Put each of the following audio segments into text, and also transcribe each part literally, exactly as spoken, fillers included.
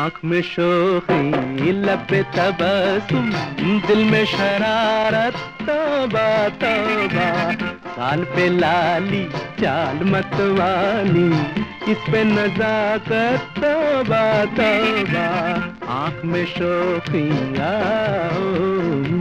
आँख में शोखी लब पे तबस्सुम दिल में शरारत तौबा तौबा गाल पे लाली चाल मतवाली इस पे नजाकत तौबा तौबा आँख में शोखी आओ।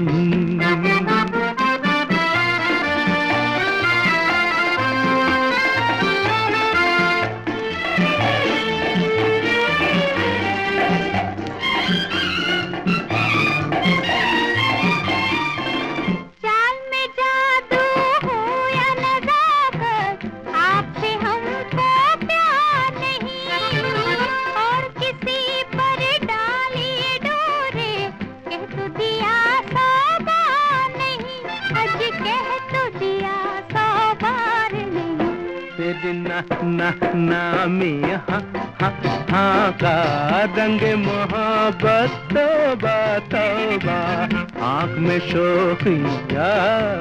ना ना ना में हाँ हाँ हाँ का रंग मोहब्बत तौबा तौबा आँख में शोखिया।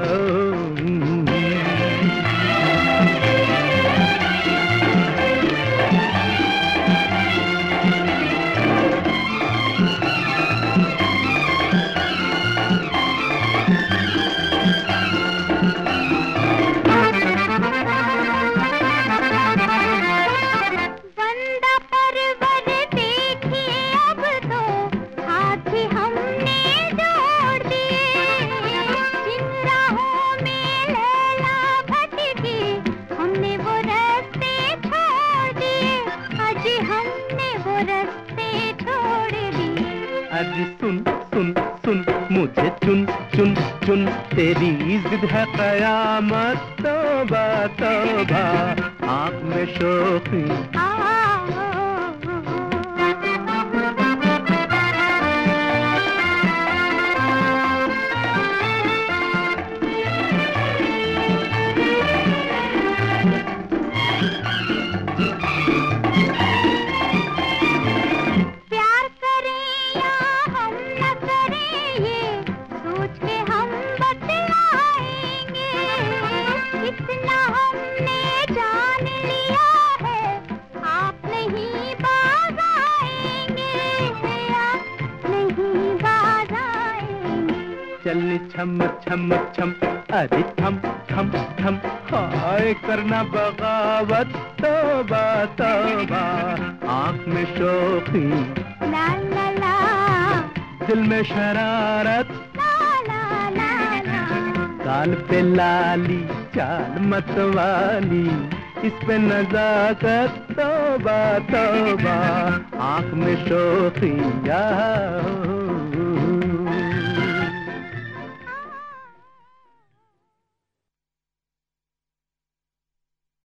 अरे सुन सुन सुन मुझे चुन चुन चुन तेरी जिद है कयामत तौबा तौबा आँख में शोखी। चलनी छम छम छम अरे थम थम थम हाय करना बगावत तौबा तौबा आँख में शोखी ला ला ला दिल में शरारत ला ला ला ला गाल पे लाली चाल मतवाली इस पे नजाकत तौबा तौबा आँख में शोखी।